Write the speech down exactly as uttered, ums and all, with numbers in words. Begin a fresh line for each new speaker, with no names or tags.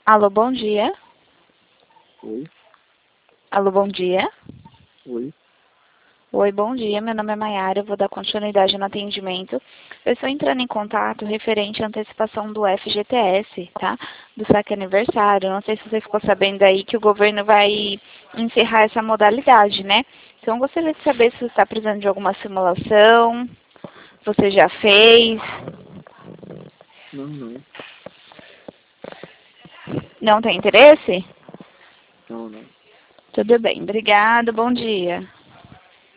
Alô, bom dia.
Oi,
Alô, bom dia.
oi.
Oi, bom dia. Meu nome é Maiara, eu vou dar continuidade no atendimento. Eu estou entrando em contato referente à antecipação do F G T S, tá? Do saque aniversário. Não sei se você ficou sabendo aí que o governo vai encerrar essa modalidade, né? Então, eu gostaria de saber se você está precisando de alguma simulação, se você já fez.
Não, não.
Não tem interesse?
Não, não.
Tudo bem, obrigada, bom dia.